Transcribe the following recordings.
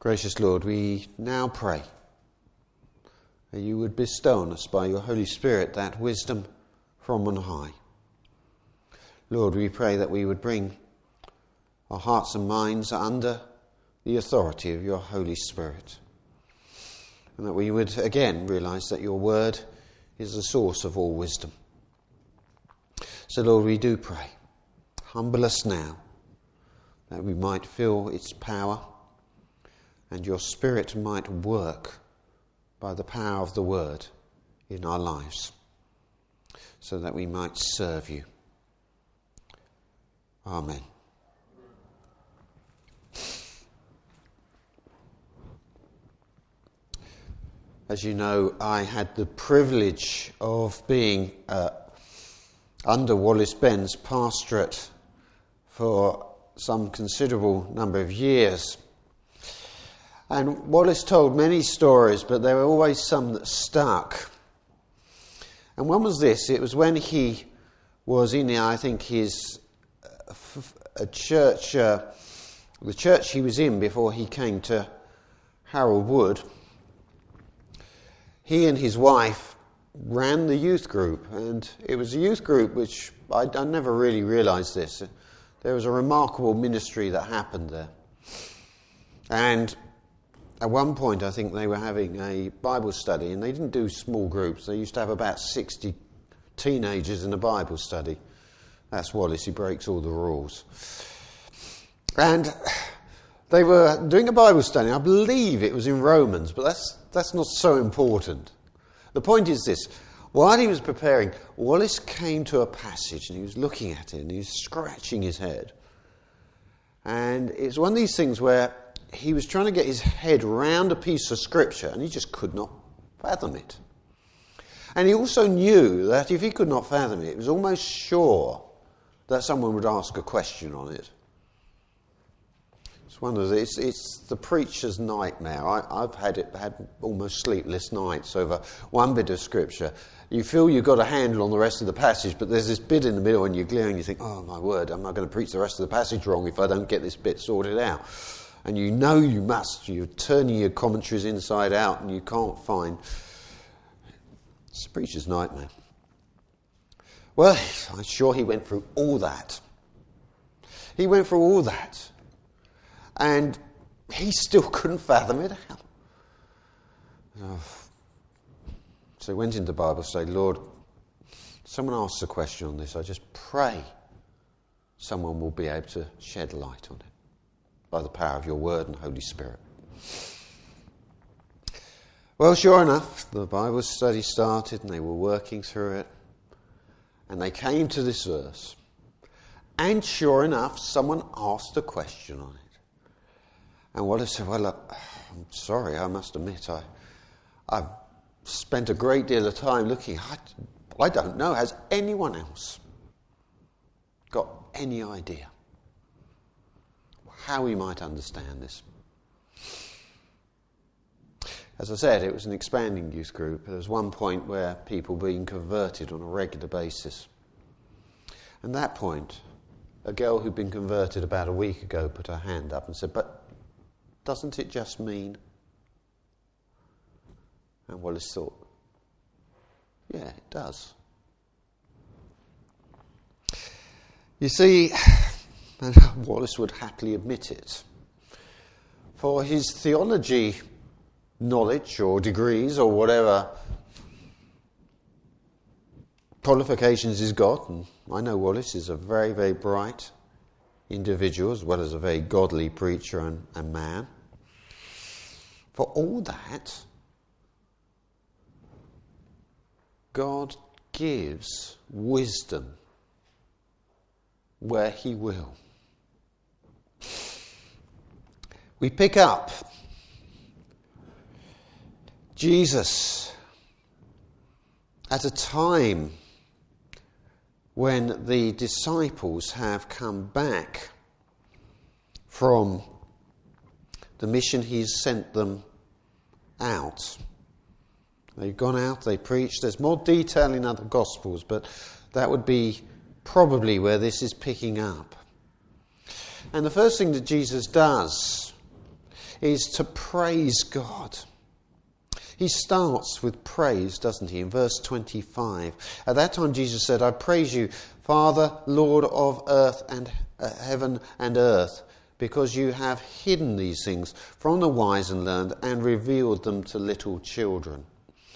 Gracious Lord, we now pray that you would bestow on us by your Holy Spirit that wisdom from on high. Lord, we pray that we would bring our hearts and minds under the authority of your Holy Spirit, and that we would again realise that your word is the source of all wisdom. So Lord, we do pray, humble us now, that we might feel its power, and your Spirit might work by the power of the word in our lives, so that we might serve you. Amen. As you know, I had the privilege of being under Wallace Ben's pastorate for some considerable number of years. And Wallace told many stories, but there were always some that stuck. And one was this: it was when he was in, I think, his church, the church he was in before he came to Harold Wood. He and his wife ran the youth group, and it was a youth group which I never really realised this. There was a remarkable ministry that happened there. And at one point, I think they were having a Bible study, and they didn't do small groups. They used to have about 60 teenagers in a Bible study. That's Wallace, he breaks all the rules. And they were doing a Bible study. I believe it was in Romans, but that's not so important. The point is this: while he was preparing, Wallace came to a passage, and he was looking at it, and he was scratching his head. And it's one of these things where he was trying to get his head round a piece of scripture, and he just could not fathom it. And he also knew that if he could not fathom it, it was almost sure that someone would ask a question on it. It's the preacher's nightmare. I've had almost sleepless nights over one bit of scripture. You feel you've got a handle on the rest of the passage, but there's this bit in the middle, and you're glaring, and you think, oh my word, I'm not going to preach the rest of the passage wrong if I don't get this bit sorted out. And you know you must. You're turning your commentaries inside out, and you can't find. It's the preacher's nightmare. Well, I'm sure he went through all that. He went through all that. And he still couldn't fathom it out. So he went into Bible study. Lord, someone asks a question on this. I just pray someone will be able to shed light on it by the power of your word and Holy Spirit. Well, sure enough, the Bible study started, and they were working through it. And they came to this verse. And sure enough, someone asked a question on it. And Wallace said, well, I'm sorry, I must admit, I've spent a great deal of time looking. I don't know, has anyone else got any idea how we might understand this? As I said, it was an expanding youth group. There was one point where people were being converted on a regular basis. And at that point, a girl who'd been converted about a week ago put her hand up and said, but doesn't it just mean? And Wallace thought, yeah, it does. You see, and Wallace would happily admit it, for his theology knowledge or degrees or whatever qualifications he's got, and I know Wallace is a very, very bright individual as well as a very godly preacher and man. For all that, God gives wisdom where he will. We pick up Jesus at a time when the disciples have come back from the mission he's sent them out. They've gone out, they preached. There's more detail in other Gospels, but that would be probably where this is picking up. And the first thing that Jesus does is to praise God. He starts with praise, doesn't he, in verse 25. At that time Jesus said, I praise you, Father, Lord of earth and heaven and earth, because you have hidden these things from the wise and learned and revealed them to little children.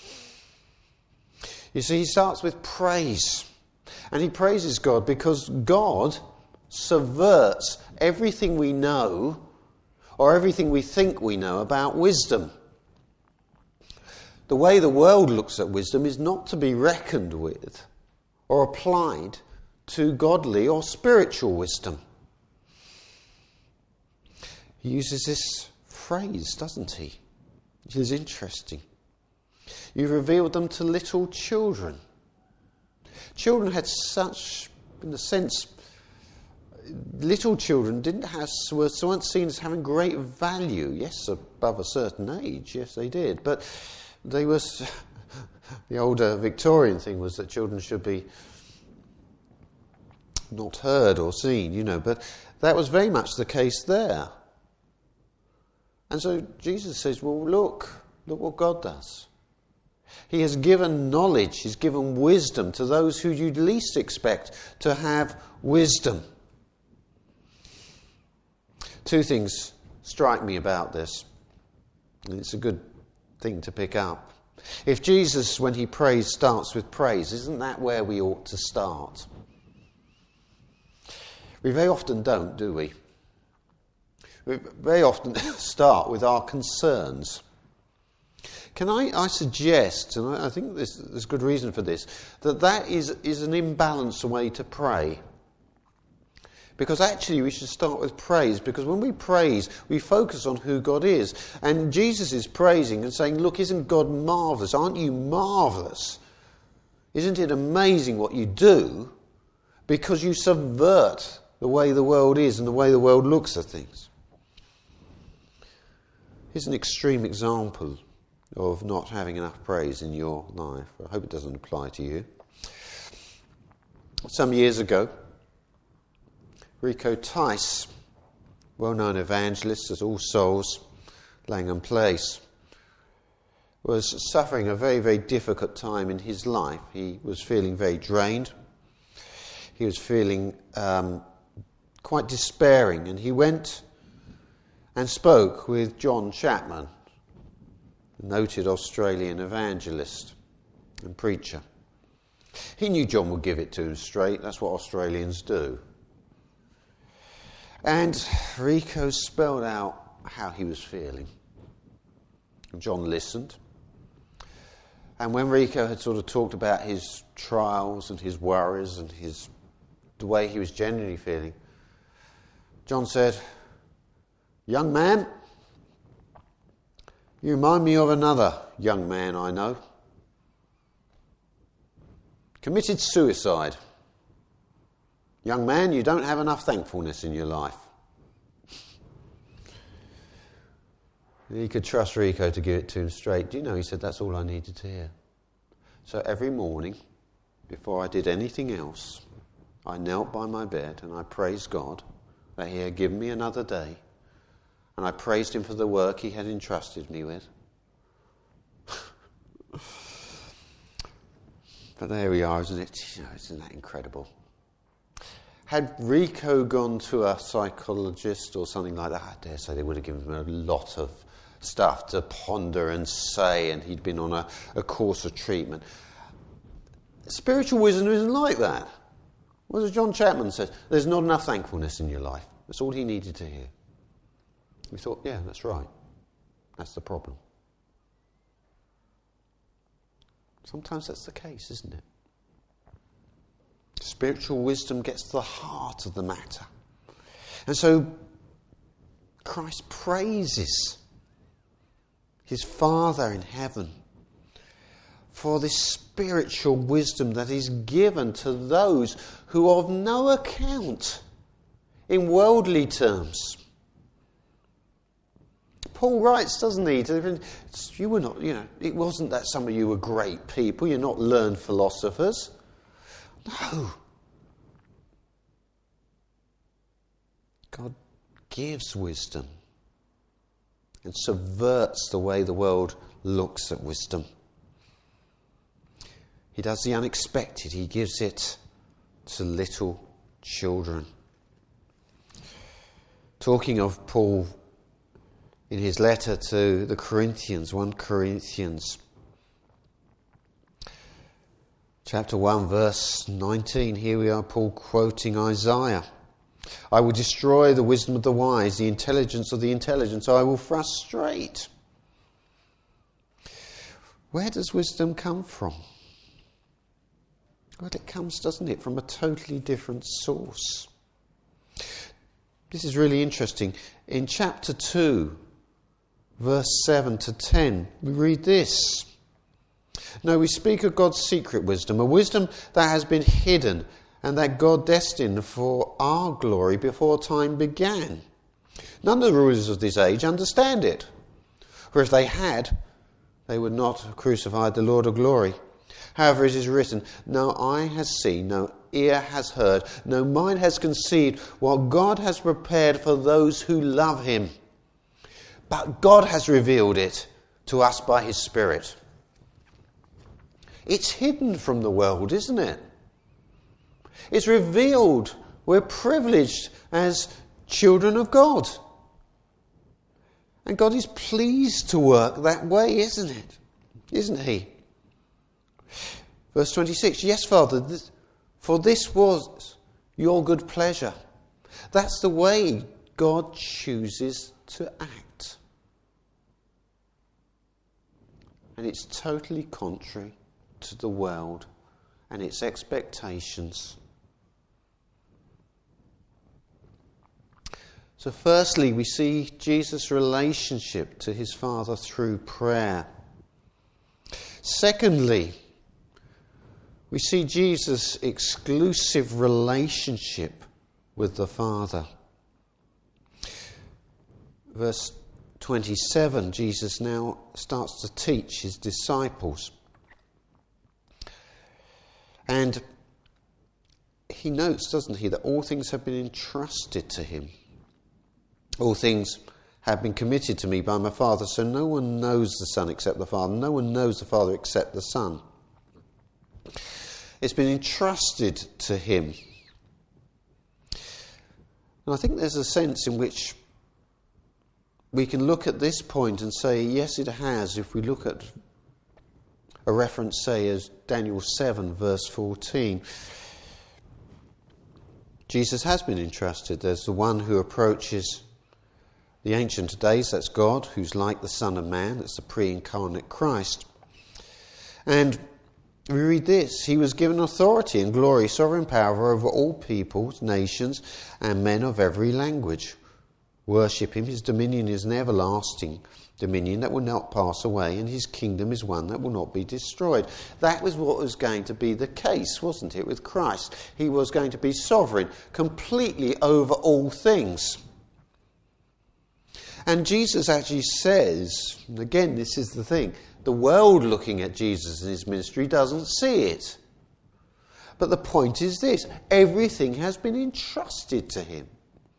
You see, he starts with praise. And he praises God because God subverts everything we know or everything we think we know about wisdom. The way the world looks at wisdom is not to be reckoned with or applied to godly or spiritual wisdom. He uses this phrase, doesn't he? Which is interesting. You revealed them to little children. Children had such, in a sense, little children weren't seen as having great value. Yes, above a certain age, yes they did. But they were, the older Victorian thing was that children should be not heard or seen, but that was very much the case there. And so Jesus says, well, look what God does. He has given knowledge, he's given wisdom to those who you'd least expect to have wisdom. Two things strike me about this, and it's a good thing to pick up. If Jesus, when he prays, starts with praise, isn't that where we ought to start? We very often don't, do we? We very often start with our concerns. Can I suggest, and I think there's good reason for this, that is an imbalanced way to pray. Because actually we should start with praise, because when we praise, we focus on who God is. And Jesus is praising and saying, look, isn't God marvellous? Aren't you marvellous? Isn't it amazing what you do? Because you subvert the way the world is and the way the world looks at things. Here's an extreme example of not having enough praise in your life. I hope it doesn't apply to you. Some years ago, Rico Tice, well-known evangelist at All Souls, Langham Place, was suffering a very, very difficult time in his life. He was feeling very drained. He was feeling quite despairing, and he went and spoke with John Chapman, a noted Australian evangelist and preacher. He knew John would give it to him straight. That's what Australians do. And Rico spelled out how he was feeling. And John listened. And when Rico had sort of talked about his trials and his worries and the way he was generally feeling, John said, "Young man, you remind me of another young man I know. Committed suicide. Young man, you don't have enough thankfulness in your life." He could trust Rico to give it to him straight. Do you know, he said, that's all I needed to hear. So every morning, before I did anything else, I knelt by my bed and I praised God that he had given me another day. And I praised him for the work he had entrusted me with. But there we are, isn't it? Isn't that incredible? Had Rico gone to a psychologist or something like that, I dare say they would have given him a lot of stuff to ponder and say, and he'd been on a course of treatment. Spiritual wisdom isn't like that. What does John Chapman say? There's not enough thankfulness in your life. That's all he needed to hear. We thought, yeah, that's right. That's the problem. Sometimes that's the case, isn't it? Spiritual wisdom gets to the heart of the matter. And so Christ praises his Father in heaven for this spiritual wisdom that is given to those who are of no account in worldly terms. Paul writes, doesn't he? You were not, it wasn't that some of you were great people, you're not learned philosophers. No. God gives wisdom. and subverts the way the world looks at wisdom. He does the unexpected. He gives it to little children. Talking of Paul in his letter to the Corinthians, 1 Corinthians chapter 1 verse 19, here we are, Paul quoting Isaiah. I will destroy the wisdom of the wise, the intelligence of the intelligent, I will frustrate. Where does wisdom come from? Well, it comes, doesn't it, from a totally different source. This is really interesting. In chapter 2, verse 7 to 10, we read this. No, we speak of God's secret wisdom, a wisdom that has been hidden and that God destined for our glory before time began. None of the rulers of this age understand it. For if they had, they would not have crucified the Lord of glory. However, it is written, no eye has seen, no ear has heard, no mind has conceived what God has prepared for those who love him. But God has revealed it to us by his Spirit. It's hidden from the world, isn't it? It's revealed. We're privileged as children of God. And God is pleased to work that way, isn't it? Isn't he? Verse 26, yes, Father, for this was your good pleasure. That's the way God chooses to act. And it's totally contrary to the world and its expectations. So firstly, we see Jesus' relationship to his Father through prayer. Secondly, we see Jesus' exclusive relationship with the Father. Verse 27, Jesus now starts to teach his disciples. And he notes, doesn't he, that all things have been entrusted to him. All things have been committed to me by my Father, so no one knows the Son except the Father. No one knows the Father except the Son. It's been entrusted to him. And I think there's a sense in which we can look at this point and say, yes, it has, if we look at a reference, say, as Daniel 7, verse 14. Jesus has been entrusted. There's the one who approaches the Ancient of Days, that's God, who's like the Son of Man, that's the pre-incarnate Christ. And we read this, he was given authority and glory, sovereign power over all peoples, nations, and men of every language. Worship him, his dominion is an everlasting dominion that will not pass away, and his kingdom is one that will not be destroyed. That was what was going to be the case, wasn't it, with Christ? He was going to be sovereign, completely over all things. And Jesus actually says, and again, this is the thing, the world looking at Jesus and his ministry doesn't see it. But the point is this, everything has been entrusted to him.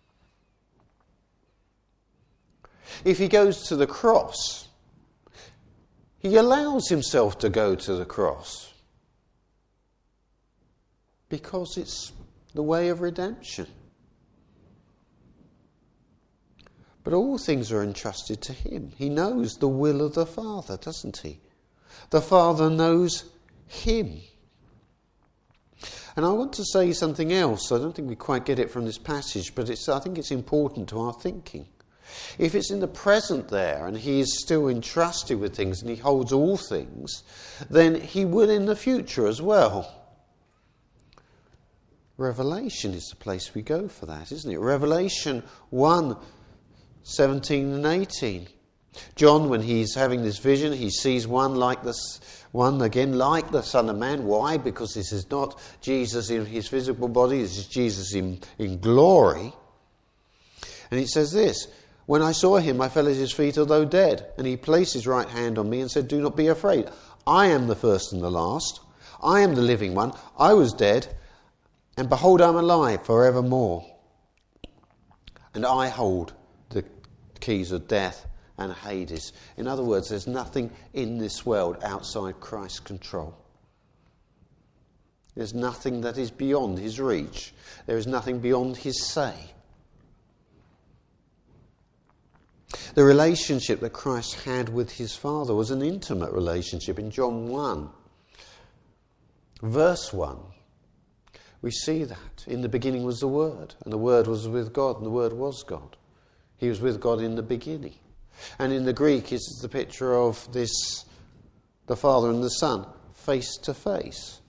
If he goes to the cross, he allows himself to go to the cross because it's the way of redemption. But all things are entrusted to him. He knows the will of the Father, doesn't he? The Father knows him. And I want to say something else. I don't think we quite get it from this passage, but I think it's important to our thinking. If it's in the present there and he is still entrusted with things and he holds all things, then he will in the future as well. Revelation is the place we go for that, isn't it? Revelation 1, 17 and 18. John, when he's having this vision, he sees one like the Son of Man. Why? Because this is not Jesus in his physical body, this is Jesus in glory. And it says this, when I saw him, I fell at his feet, although dead. And he placed his right hand on me and said, do not be afraid. I am the first and the last. I am the living one. I was dead, and behold, I am alive forevermore. And I hold the keys of death and Hades. In other words, there's nothing in this world outside Christ's control. There's nothing that is beyond his reach. There is nothing beyond his say. The relationship that Christ had with his Father was an intimate relationship. In John 1, verse 1, we see that. In the beginning was the Word, and the Word was with God, and the Word was God. He was with God in the beginning. And in the Greek, it's the picture of this, the Father and the Son, face to face.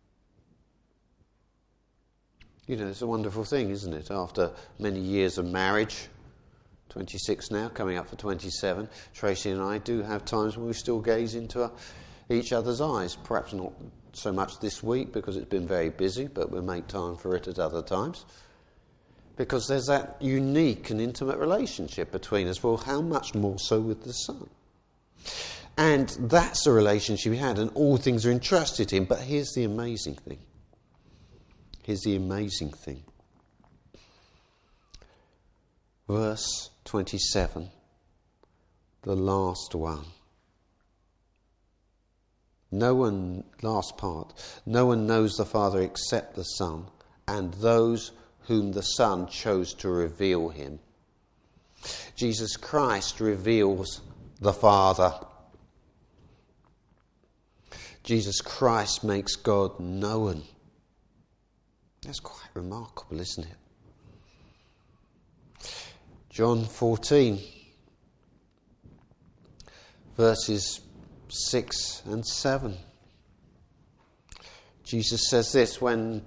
You know, it's a wonderful thing, isn't it? After many years of marriage, 26 now, coming up for 27, Tracy and I do have times when we still gaze into each other's eyes. Perhaps not so much this week because it's been very busy, but we'll make time for it at other times. Because there's that unique and intimate relationship between us. Well, how much more so with the Son? And that's the relationship we had, and all things are entrusted to him. But here's the amazing thing. Here's the amazing thing. Verse 27, the last one. Last part. No one knows the Father except the Son, and those whom the Son chose to reveal him. Jesus Christ reveals the Father. Jesus Christ makes God known. That's quite remarkable, isn't it? John 14, verses 6 and 7. Jesus says this when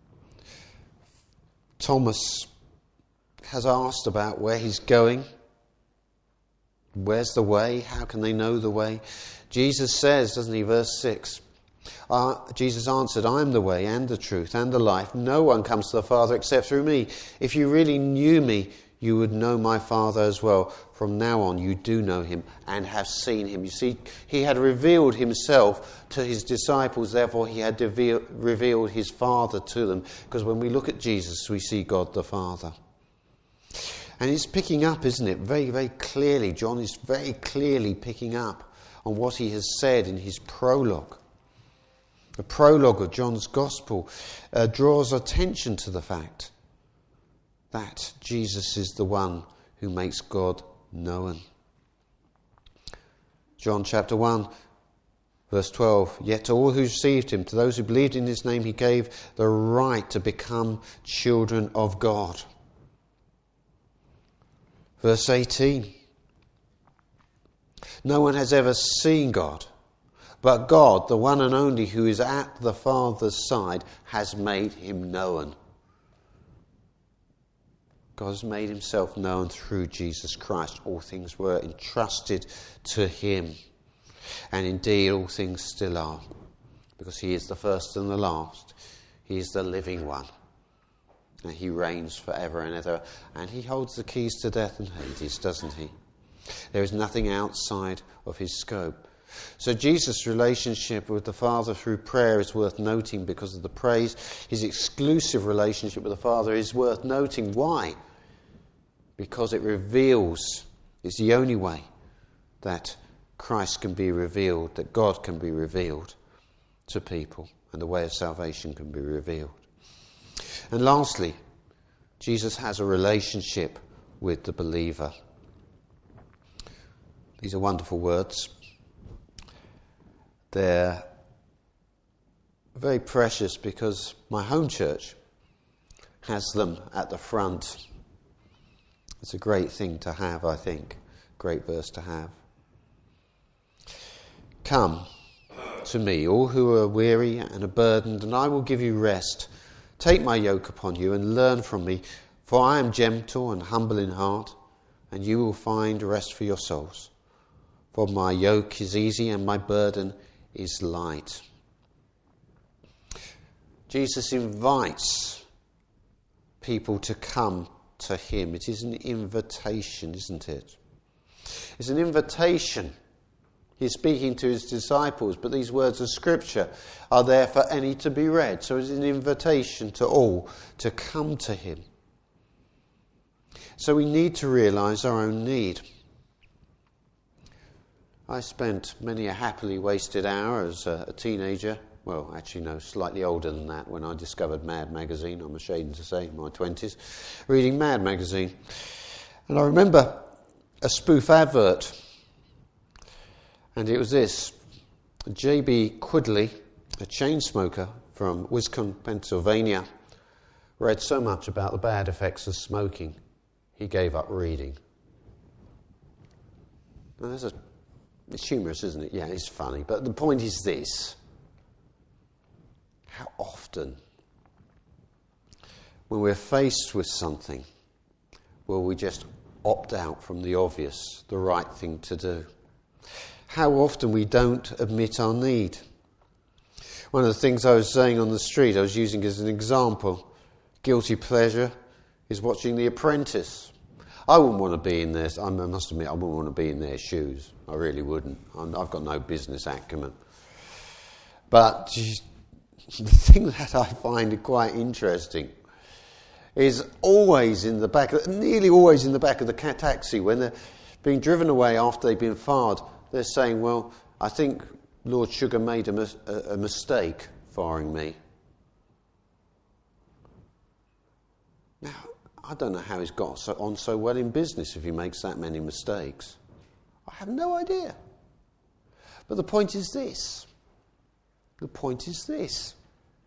Thomas has asked about where he's going. Where's the way? How can they know the way? Jesus says, doesn't he, verse 6, Jesus answered, I am the way and the truth and the life. No one comes to the Father except through me. If you really knew me, you would know my Father as well. From now on, you do know him and have seen him. You see, he had revealed himself to his disciples. Therefore, he had revealed his Father to them. Because when we look at Jesus, we see God the Father. And he's picking up, isn't it? Very, very clearly. John is very clearly picking up on what he has said in his prologue. The prologue of John's Gospel draws attention to the fact that Jesus is the one who makes God known. John chapter 1, verse 12. Yet to all who received him, to those who believed in his name, he gave the right to become children of God. Verse 18. No one has ever seen God, but God, the one and only who is at the Father's side, has made him known. God has made himself known through Jesus Christ. All things were entrusted to him. And indeed, all things still are. Because he is the first and the last. He is the living one. And he reigns forever and ever. And he holds the keys to death and Hades, doesn't he? There is nothing outside of his scope. So Jesus' relationship with the Father through prayer is worth noting because of the praise. His exclusive relationship with the Father is worth noting. Why? Because it reveals, it's the only way that Christ can be revealed, that God can be revealed to people, and the way of salvation can be revealed. And lastly, Jesus has a relationship with the believer. These are wonderful words. They're very precious because my home church has them at the front. It's a great thing to have, I think. Great verse to have. Come to me, all who are weary and are burdened, and I will give you rest. Take my yoke upon you and learn from me, for I am gentle and humble in heart, and you will find rest for your souls. For my yoke is easy and my burden is light. Jesus invites people to come to him. It is an invitation, isn't it? It's an invitation. He's speaking to his disciples, but these words of Scripture are there for any to be read. So it's an invitation to all to come to him. So we need to realise our own need. I spent many a happily wasted hour as a teenager, well, actually no, slightly older than that, when I discovered Mad magazine, I'm ashamed to say, in my 20s, reading Mad magazine. And I remember a spoof advert, and it was this: J.B. Quigley, a chain smoker from Wisconsin, Pennsylvania, read so much about the bad effects of smoking, he gave up reading. Now, it's humorous, isn't it? Yeah, it's funny. But the point is this: how often, when we're faced with something, will we just opt out from the obvious, the right thing to do? How often we don't admit our need. One of the things I was saying on the street, I was using as an example, guilty pleasure, is watching The Apprentice. I wouldn't want to be in their, I must admit, I wouldn't want to be in their shoes. I really wouldn't. I've got no business acumen. But the thing that I find quite interesting is always in the back, nearly always in the back of the taxi, when they're being driven away after they've been fired, they're saying, well, I think Lord Sugar made a mistake firing me. Now, I don't know how he's got on so well in business if he makes that many mistakes. I have no idea. But the point is this. The point is this.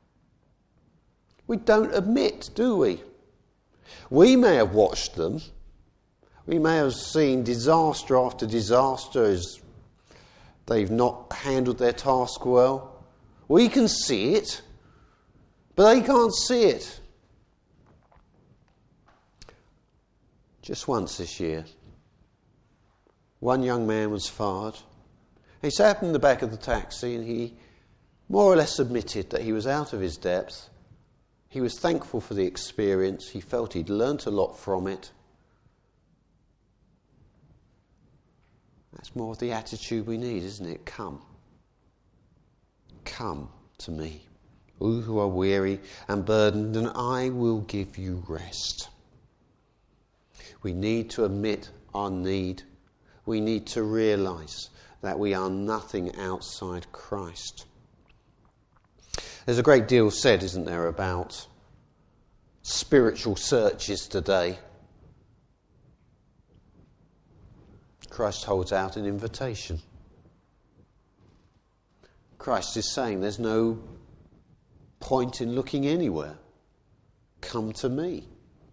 We don't admit, do we? We may have watched them. We may have seen disaster after disaster as they've not handled their task well. We can see it, but they can't see it. Just once this year, one young man was fired. He sat in the back of the taxi and he more or less admitted that he was out of his depth. He was thankful for the experience. He felt he'd learnt a lot from it. That's more of the attitude we need, isn't it? Come. Come to me, you who are weary and burdened, and I will give you rest. We need to admit our need. We need to realise that we are nothing outside Christ. There's a great deal said, isn't there, about spiritual searches today. Christ holds out an invitation. Christ is saying there's no point in looking anywhere. Come to me.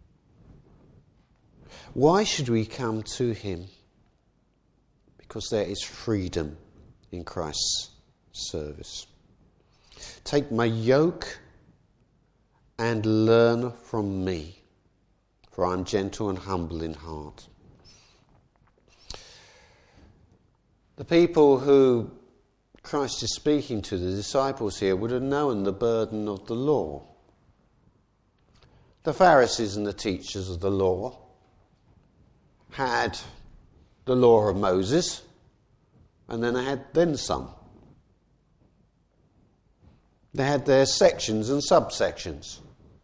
Why should we come to him? Because there is freedom in Christ's service. Take my yoke and learn from me, for I am gentle and humble in heart. The people who Christ is speaking to, the disciples here, would have known the burden of the law. The Pharisees and the teachers of the law had the law of Moses, and then they had some. They had their sections and subsections.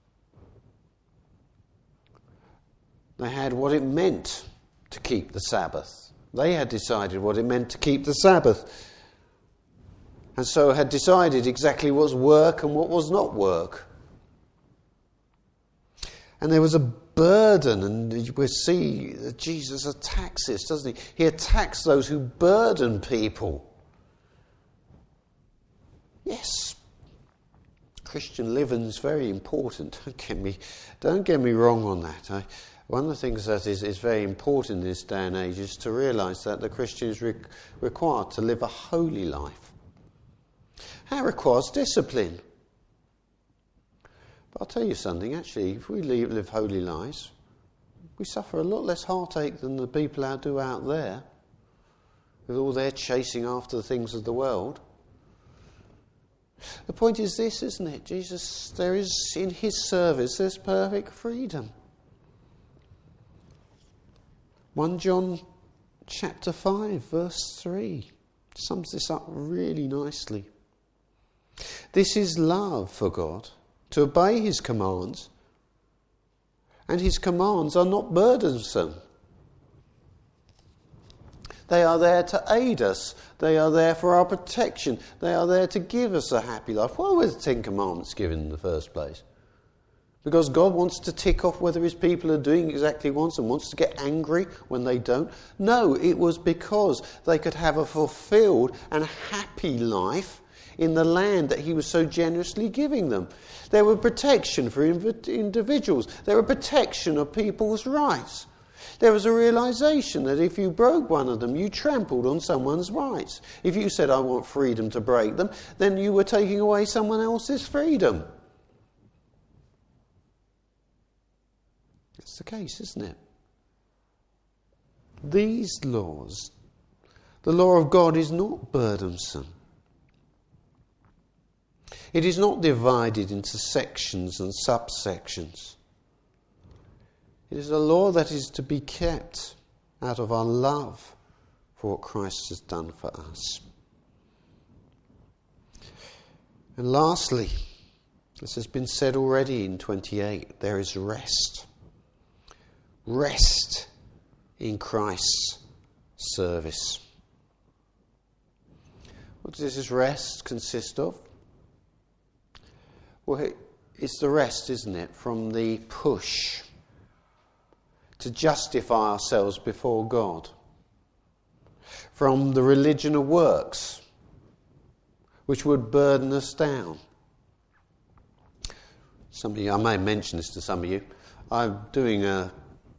They had what it meant to keep the Sabbath. They had decided what it meant to keep the Sabbath. And so had decided exactly what was work and what was not work. And there was a burden, and we see that Jesus attacks this, doesn't he? He attacks those who burden people. Yes, Christian living is very important. Don't get me wrong on that. One of the things that is very important in this day and age is to realise that the Christian is required to live a holy life. That requires discipline. But I'll tell you something, actually, if we live holy lives, we suffer a lot less heartache than the people out there, with all their chasing after the things of the world. The point is this, isn't it? Jesus, there is in his service, there's perfect freedom. 1 John chapter 5, verse 3 sums this up really nicely. This is love for God, to obey his commands, and his commands are not burdensome. They are there to aid us. They are there for our protection. They are there to give us a happy life. Why were the Ten Commandments given in the first place? Because God wants to tick off whether his people are doing exactly once and wants to get angry when they don't? No, it was because they could have a fulfilled and happy life in the land that he was so generously giving them. There were protection for individuals. There were protection of people's rights. There was a realization that if you broke one of them, you trampled on someone's rights. If you said, I want freedom to break them, then you were taking away someone else's freedom. That's the case, isn't it? These laws, the law of God is not burdensome. It is not divided into sections and subsections. It is a law that is to be kept out of our love for what Christ has done for us. And lastly, as has been said already in 28, there is rest. Rest in Christ's service. What does this rest consist of? Well, it's the rest, isn't it, from the push to justify ourselves before God, from the religion of works, which would burden us down. Some of you, I may mention this to some of you. I'm doing a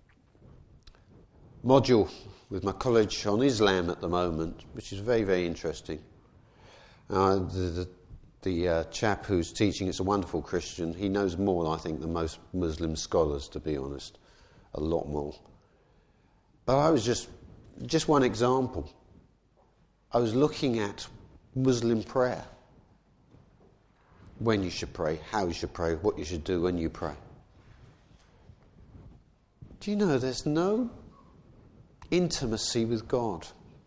module with my college on Islam at the moment, which is very, very interesting. The chap who's teaching, it's a wonderful Christian. He knows more, I think, than most Muslim scholars, to be honest. A lot more. But I was just one example. I was looking at Muslim prayer. When you should pray, how you should pray, what you should do when you pray. Do you know there's no intimacy with God?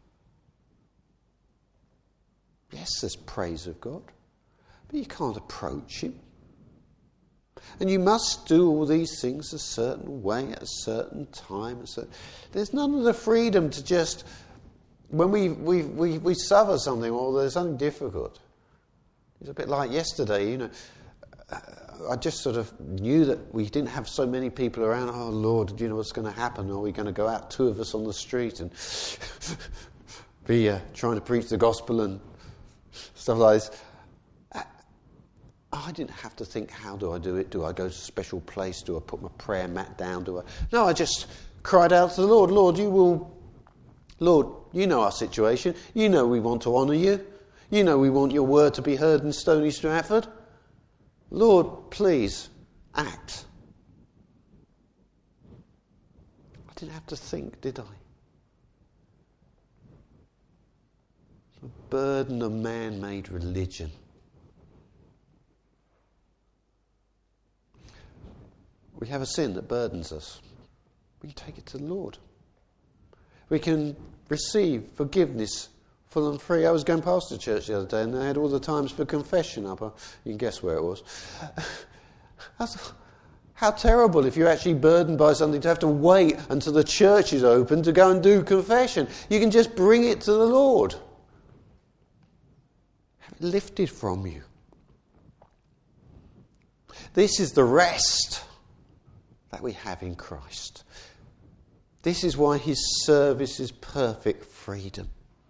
Yes, there's praise of God, but you can't approach him. And you must do all these things a certain way, at a certain time. There's none of the freedom to just, when we suffer something or there's something difficult. It's a bit like yesterday, you know. I just sort of knew that we didn't have so many people around. Oh, Lord, do you know what's going to happen? Are we going to go out, two of us on the street, and be trying to preach the gospel and stuff like this? I didn't have to think, how do I do it? Do I go to a special place? Do I put my prayer mat down? No, I just cried out to the Lord. Lord, you know our situation. You know we want to honour you. You know we want your word to be heard in Stony Stratford. Lord, please, act. I didn't have to think, did I? The burden of man-made religion. We have a sin that burdens us. We can take it to the Lord. We can receive forgiveness full and free. I was going past the church the other day and they had all the times for confession up. You can guess where it was. How terrible if you're actually burdened by something to have to wait until the church is open to go and do confession. You can just bring it to the Lord. Have it lifted from you. This is the rest that we have in Christ. This is why his service is perfect freedom.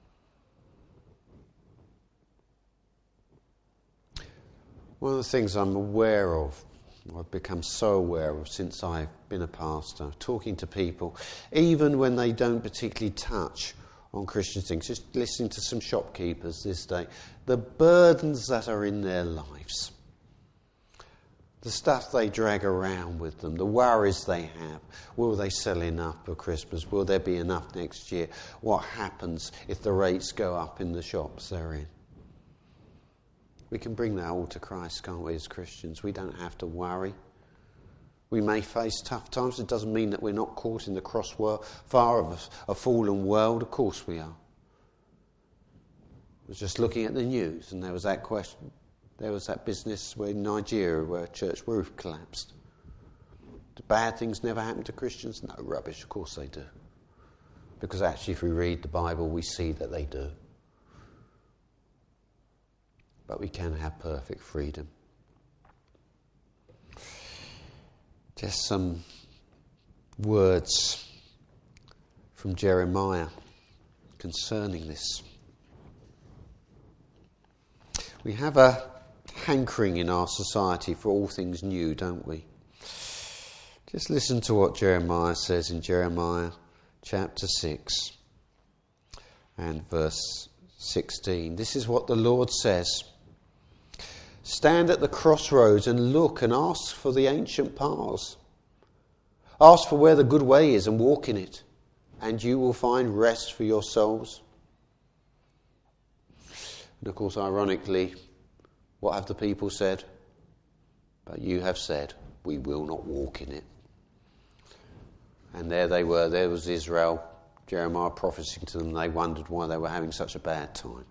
One of the things I'm aware of, I've become so aware of since I've been a pastor, talking to people, even when they don't particularly touch on Christian things, just listening to some shopkeepers this day, the burdens that are in their lives. The stuff they drag around with them, the worries they have. Will they sell enough for Christmas? Will there be enough next year? What happens if the rates go up in the shops they're in? We can bring that all to Christ, can't we, as Christians? We don't have to worry. We may face tough times. It doesn't mean that we're not caught in the crossfire of a fallen world. Of course we are. I was just looking at the news and there was that question. There was that business in Nigeria where a church roof collapsed. Do bad things never happen to Christians? No, rubbish, of course they do. Because actually, if we read the Bible, we see that they do. But we can have perfect freedom. Just some words from Jeremiah concerning this. We have a hankering in our society for all things new, don't we? Just listen to what Jeremiah says in Jeremiah chapter 6 and verse 16. This is what the Lord says. Stand at the crossroads and look and ask for the ancient paths. Ask for where the good way is and walk in it, and you will find rest for your souls. And of course, ironically, what have the people said? But you have said, we will not walk in it. And there they were, there was Israel, Jeremiah prophesying to them. They wondered why they were having such a bad time.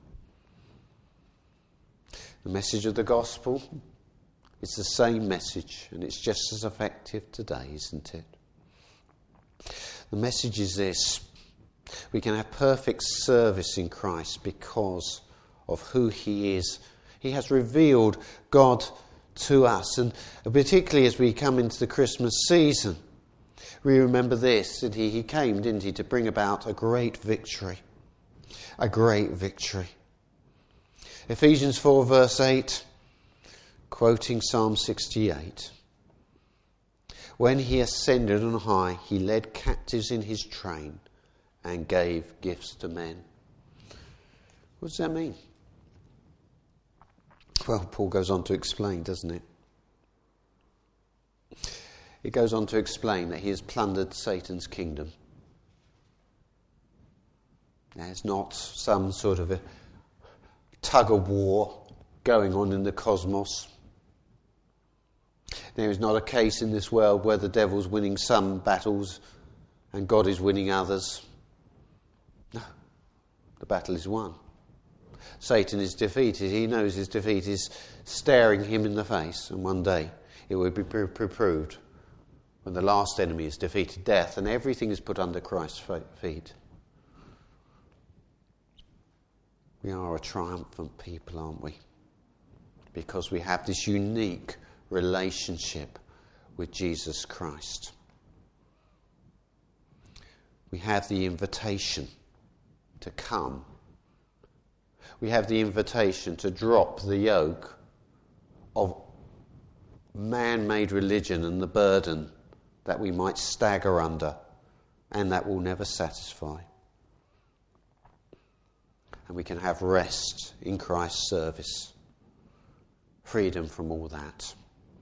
The message of the gospel is the same message, and it's just as effective today, isn't it? The message is this: we can have perfect service in Christ because of who He is. He has revealed God to us, and particularly as we come into the Christmas season, we remember this, that He came, didn't He, to bring about a great victory. A great victory. Ephesians 4 verse 8, quoting Psalm 68. When He ascended on high, He led captives in His train and gave gifts to men. What does that mean? Well, Paul goes on to explain, doesn't it? It goes on to explain that He has plundered Satan's kingdom. There's not some sort of a tug of war going on in the cosmos. There is not a case in this world where the devil's winning some battles and God is winning others. No, the battle is won. Satan is defeated. He knows his defeat is staring him in the face, and one day it will be proved when the last enemy is defeated, death, and everything is put under Christ's feet. We are a triumphant people, aren't we? Because we have this unique relationship with Jesus Christ. We have the invitation to come. We have the invitation to drop the yoke of man-made religion and the burden that we might stagger under and that will never satisfy. And we can have rest in Christ's service. Freedom from all that.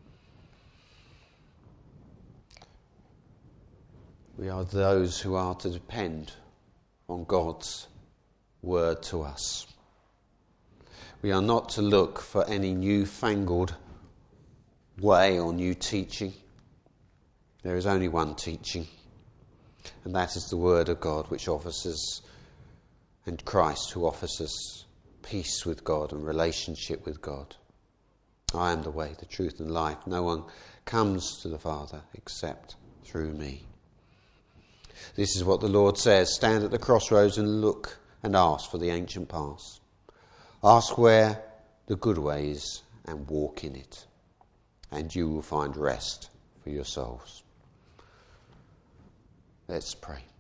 We are those who are to depend on God's word to us. We are not to look for any newfangled way or new teaching. There is only one teaching, and that is the word of God, which offers us, and Christ, who offers us peace with God and relationship with God. I am the way, the truth and life. No one comes to the Father except through me. This is what the Lord says. Stand at the crossroads and look and ask for the ancient paths. Ask where the good way is and walk in it, and you will find rest for your souls. Let's pray.